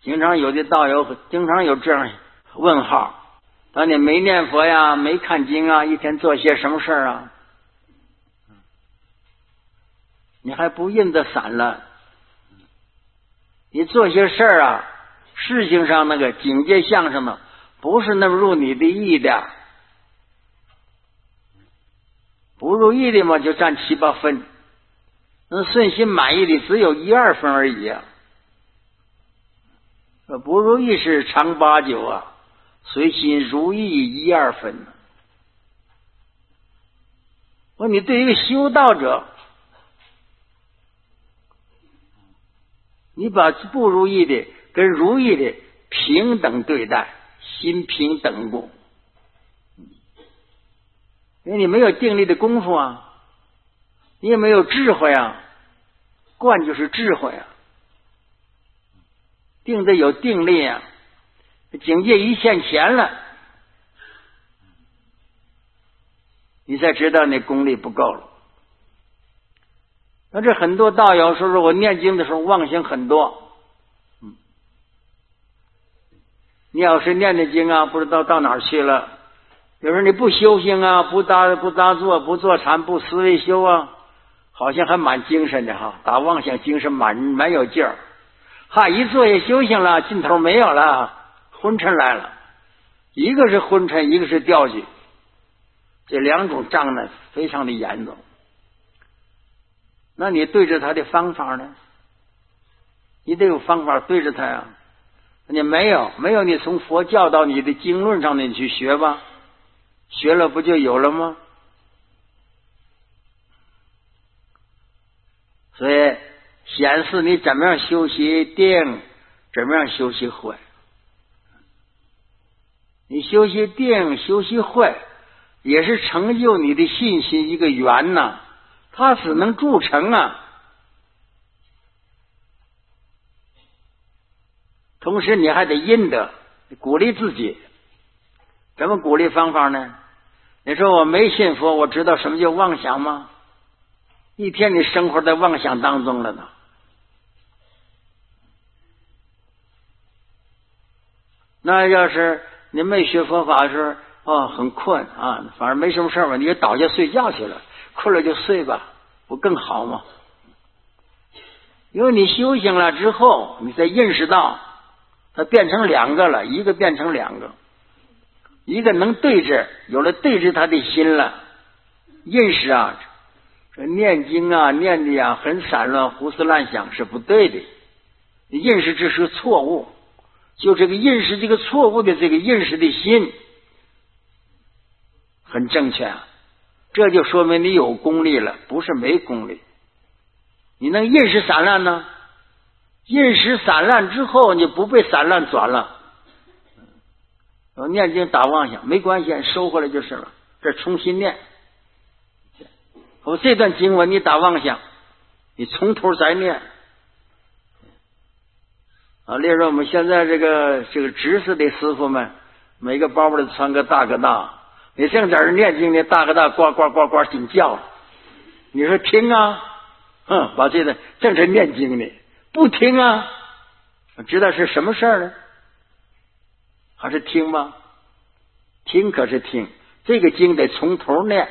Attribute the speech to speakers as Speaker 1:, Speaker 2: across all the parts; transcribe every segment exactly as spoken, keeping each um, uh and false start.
Speaker 1: 经常有的道友经常有这样问号：当你没念佛呀，没看经啊，一天做些什么事儿啊？你还不印得散了？你做些事儿啊，事情上那个境界相上呢，不是那么入你的意的，不如意的嘛，就占七八分，那顺心满意的只有一二分而已啊。不如意是长八九啊，随心如意一二分。我你对一个修道者，你把不如意的跟如意的平等对待，心平等故。因为你没有定力的功夫啊，你也没有智慧啊，观就是智慧啊，定得有定力啊，境界一现前了，你才知道你功力不够了。那这很多道友说说我念经的时候妄想很多，嗯，你要是念的经啊，不知道到哪儿去了。有时候你不修行啊，不打不打坐，不坐禅，不思维修啊，好像还蛮精神的哈，打妄想精神蛮蛮有劲儿。哈，一坐下修行了，劲头没有了，昏沉来了。一个是昏沉，一个是掉举，这两种障呢非常的严重。那你对着他的方法呢？你得有方法对着他呀。你没有，没有你从佛教到你的经论上你去学吧，学了不就有了吗？所以显示你怎么样修习定，怎么样修习慧。你修习定，修习慧，也是成就你的信心一个缘呐，它只能铸成啊。同时你还得印得鼓励自己。怎么鼓励方法呢？你说我没信佛，我知道什么叫妄想吗？一天你生活在妄想当中了呢。那要是你没学佛法时哦很困啊，反正没什么事嘛，你就倒下睡觉去了，困了就睡吧，不更好吗？因为你修行了之后，你才认识到它变成两个了，一个变成两个，一个能对治，有了对治他的心了。认识啊，这念经啊念的啊很散乱，胡思乱想是不对的，认识这是错误。就这个认识这个错误的这个认识的心很正确啊，这就说明你有功力了，不是没功力。你能认识散乱呢？认识散乱之后，你不被散乱转了。我念经打妄想没关系，收回来就是了，这重新念。我这段经文你打妄想，你从头再念啊。例如我们现在这个这个执事的师傅们，每个包包里穿个大哥大，你正在这念经呢，大哥大呱呱呱呱紧叫，你说听啊，哼，把这个正在念经呢，不听啊，知道是什么事儿呢？还是听吗？听可是听，这个经得从头念。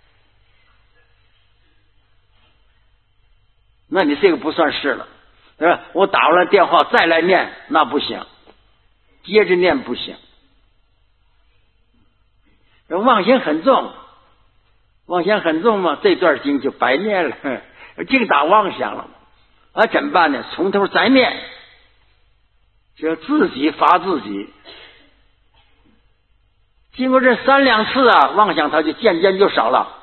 Speaker 1: 那你这个不算是了，对吧？我打完了电话再来念，那不行，接着念不行。妄想很重，妄想很重嘛，这段经就白念了，净打妄想了。啊，怎么办呢？从头再念，就自己罚自己。经过这三两次啊，妄想它就渐渐就少了，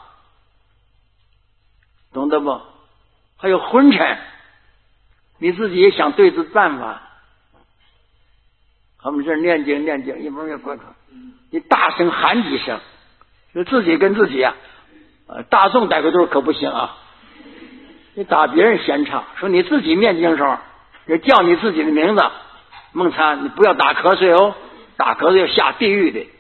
Speaker 1: 懂得不？还有昏沉，你自己也想对治办法。我们这念经念经，一会儿也过去，你大声喊几声，就自己跟自己啊，呃，大众待会都可不行啊。你打别人闲岔，说你自己念经的时候，就叫你自己的名字，梦参，你不要打瞌睡哦，打瞌睡要下地狱的。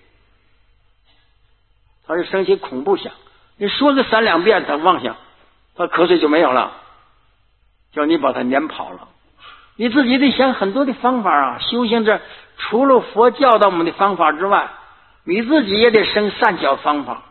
Speaker 1: 他是生起恐怖想，你说个三两遍，他妄想，他瞌睡就没有了，叫你把他撵跑了。 你自己得想很多的方法啊。修行这除了佛教导我们的方法之外，你自己也得生善巧方法。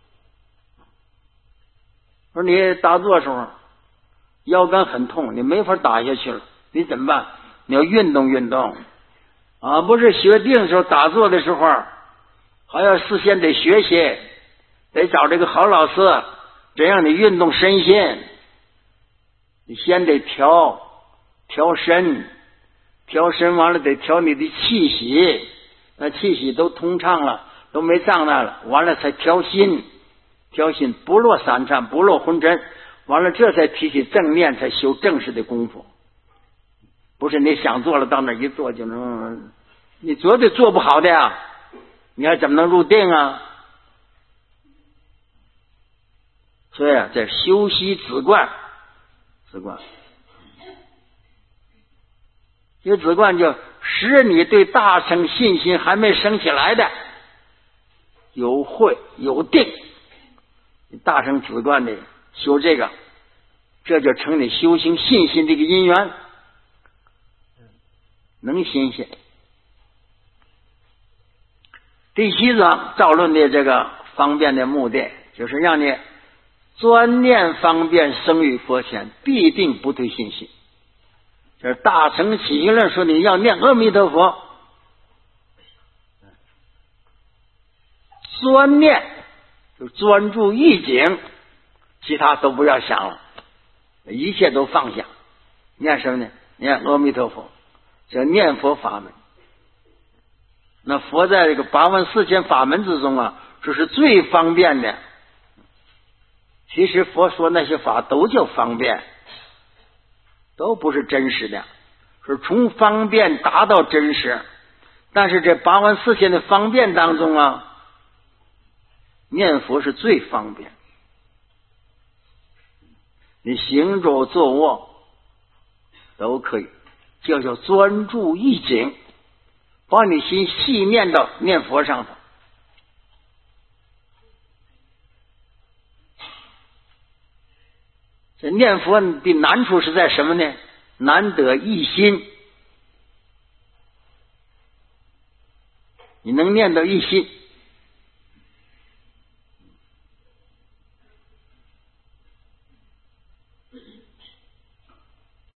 Speaker 1: 说你打坐的时候腰杆很痛，你没法打下去了，你怎么办？你要运动运动啊！不是学定的时候打坐的时候还要事先得学习，得找这个好老师，这样你运动身心。你先得调调身，调身完了得调你的气息，那气息都通畅了，都没障碍了，完了才调心，调心不落散颤，不落昏沉，完了这才提起正念，才修正式的功夫。不是你想做了到那一坐就能，你绝对做不好的呀，你还怎么能入定啊？所以啊，这修习止观，止观，这止观就使你对大乘信心还没升起来的，有慧有定，大乘止观的修这个，这就成你修行信心这个因缘，能新鲜。第七章造论的这个方便的目的，就是让你专念方便生于佛前，必定不退信心。就是大乘起因论说你要念阿弥陀佛，专念就专注一境，其他都不要想了，一切都放下。念什么呢？念阿弥陀佛，叫念佛法门。那佛在这个八万四千法门之中啊，这是最方便的。其实佛说那些法都叫方便，都不是真实的，是从方便达到真实。但是这八万四千的方便当中啊，念佛是最方便。你行走坐卧都可以，叫叫专注一境，把你心细念到念佛上头。这念佛的难处是在什么呢？难得一心，你能念到一心，